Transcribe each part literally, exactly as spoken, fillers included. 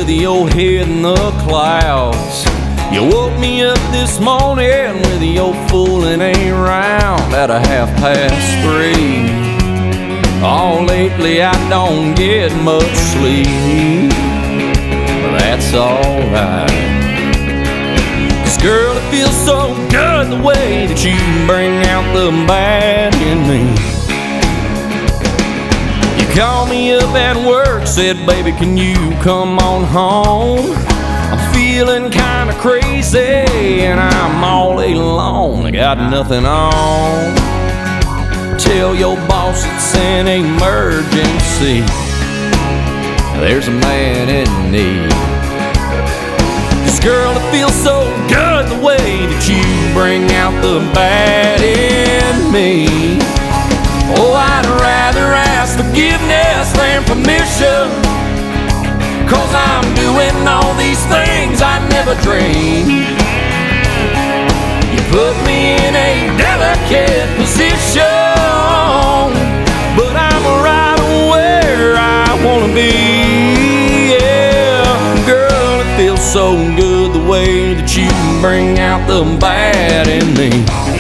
with your head in the clouds. You woke me up this morning with your fooling ain't round at a half past three. Oh, lately I don't get much sleep, but that's alright. 'Cause girl, it feels so good the way that you bring out the bad in me. You called me up at work, said, baby, can you come on home? I'm feeling kinda crazy and I'm all alone, I got nothing on. Tell your boss it's an emergency, there's a man in need. 'Cause girl, it feels so good the way that you bring out the bad in me. Oh, I'd rather ask forgiveness than permission, 'cause I'm doing all these things I never dreamed. You put me in a delicate position, but I'm right where I wanna be. Yeah, girl, it feels so good the way that you bring out the bad in me.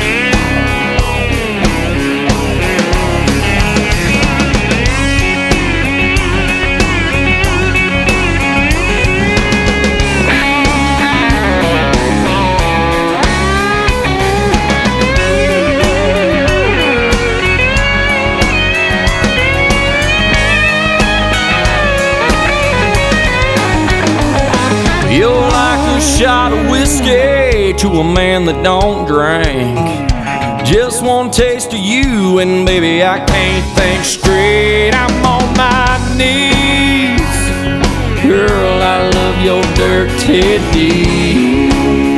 You're like a shot of whiskey to a man that don't drink. Just one taste of you and baby I can't think straight. I'm on my knees. Girl, I love your dirty deeds.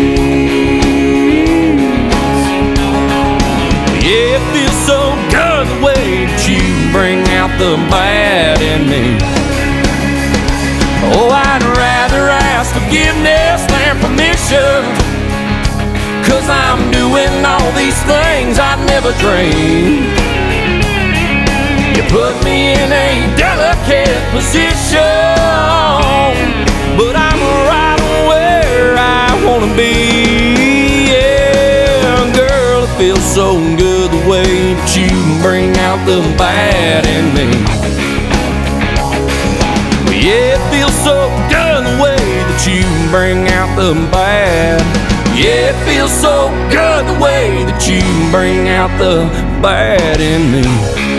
Yeah, it feels so good the way that you bring out the bad in me. Oh, I'd rather ask forgiveness than permission, 'cause I'm doing all these things I never dreamed. You put me in a delicate position, but I'm right where I wanna be. Yeah, girl, it feels so good the way that you bring out the bad in me. Yeah, it feels so good the way that you bring out the bad. Yeah, it feels so good the way that you bring out the bad in me.